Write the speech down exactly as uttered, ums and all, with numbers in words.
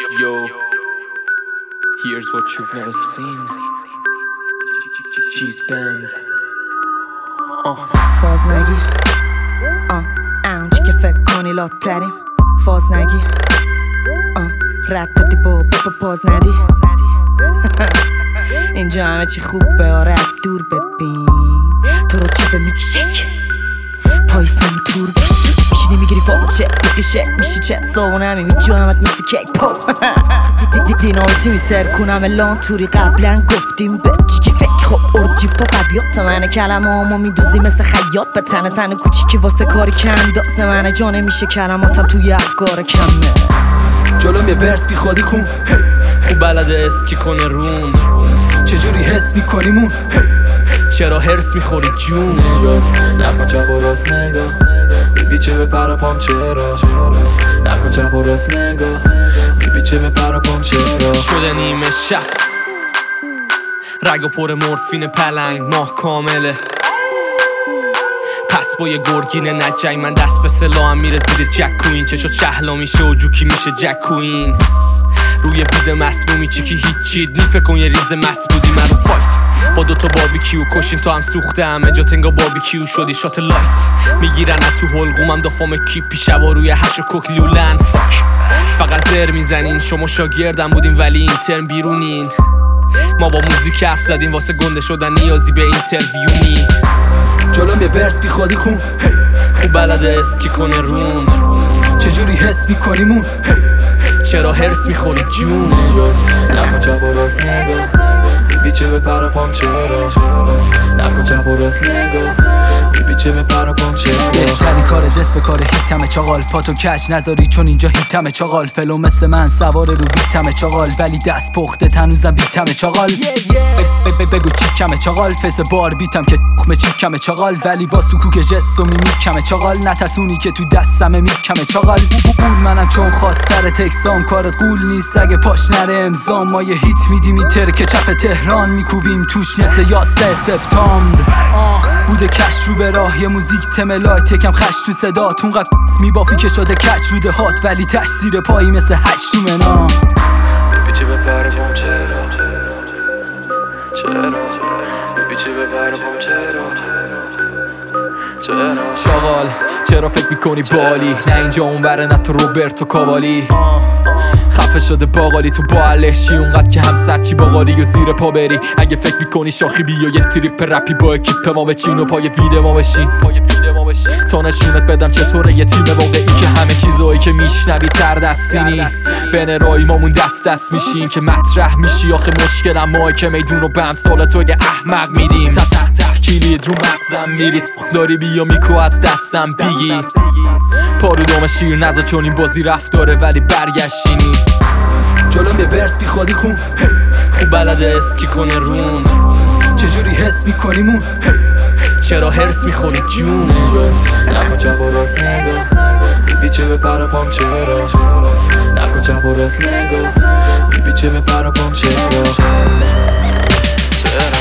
Yo, here's what you've never seen. G's band. آه فاز نگیر آه اونچی که فکر کنی لاتریم فاز نگیر آه رد دادی با با پاز ندی اینجا همه چی خوبه آره دور ببین تو رو چی به میکشک پای سمی تور بشی میشینی میگیری فاز چه زقیشه میشی چه ساونمی میجوامت مثل کیک پو دینایتی میتر کنم الان توری قبلا گفتیم به چی فکر خب ارجی پا قبیات منه کلمه همو میدوزی مثل خیاط به تنه تنه کوچیکی واسه کاری کم دازه منه جا نمیشه کلماتم توی افکار کمه جلوم یه برس بی خودی خون خوب بلده اسکی کنه روم چجوری حس میکنیمون چرا هرس میخوری جون نکن چپ و راست نگاه میبیچه به پر پام چرا نکن چپ و راست نگاه میبیچه به پر پام چرا شده نیمه شب رگ و پر مورفین پلنگ ماه کامله پس با یه گرگین نجنگ من دست به سلاحم میره زیر جک کوین چشو چهلا میشه و جوکی میشه جک کوین روی وید مسمومی چی که هیچی نیفه کن یه ریز مس بودی من رو فایت با دوتا باربیکیو کشین تا هم سوخته همه جا تنگا باربیکیو شدی شات لایت میگیرن تو حلقومم دافام کیپی شبا روی هش و کوک لولن فاک فقط زر میزنین شما شاگردم بودین ولی این ترم بیرونین ما با موزیک حرف زدیم واسه گنده شدن نیازی به اینترویو نی جلوم یه برس بی خودی خون خوب بلده اسکی کنه روم چجوری حس میکنیمون چرا هرس میخوری جون نکن چپ و راست نگاه میبیچه به پر پام چرا نکن چپ و راست نگاه میبیچه به پر پام چرا بهترین کار دست به کار هیتمه چاقال پاتو کج نذاری چون اینجا هیتمه چاقال فلو مثل من سوار رو بیتمه چاقال ولی دست پخته تنوزم بیتمه چاقال بگو چیکمه چاقال فس بار بیتم که تخمه چیکمه چاقال ولی با سکوک جست و میمیکمه چاقال نترسونی که تو دستمه میکمه چاقال بول منم چون خواستر تکسام کارت قول نیست اگه پاش نره امضام ما یه هیت میدیم میتر که چپ تهران میکوبیم توش مثل یازده سپتامبر بوده کش رو به راه یه موزیک تم لایت یکم خش تو صداتون قد میبافی که شده کچ رو هات ولی تش زیر پایی مثل هچ تو منا میبیچه به پر پام چرا چرا میبیچه به پر پام چرا چرا شاغال چرا فکر میکنی بالی نه اینجا اونوره نه تو روبرتو کاوالی خفه شده باقالی تو با الهشی اونقدر که هم سچی باقالی و زیر پا بری اگه فکر میکنی شاخی بیا یه تریپ رپی با اکیپ ما بچین و پای فید ما بشین تا نشونت بدم چطوره یه تیم واقعی که همه چیزایی که میشنوی تر دستینی بین رایی مامون دست دست میشین که مطرح میشی آخه مشکل ما که میدون رو به امثال تو یه احمق میدیم تا تخت تخت کلید رو مغزم میرید داری بیا میکو از دستم بگی پارو دام شیر نزا چون این بازی رفت داره ولی برگشتینی جلوم یه برس بی خودی خون خوب بلده اسکی کنه روم چجوری حس میکنیمون چرا هرس میخوری جون نکن چپ و راست نگاه میبیچه به پر پام چرا نکن چپ و راست نگاه میبیچه به پر پام چرا چرا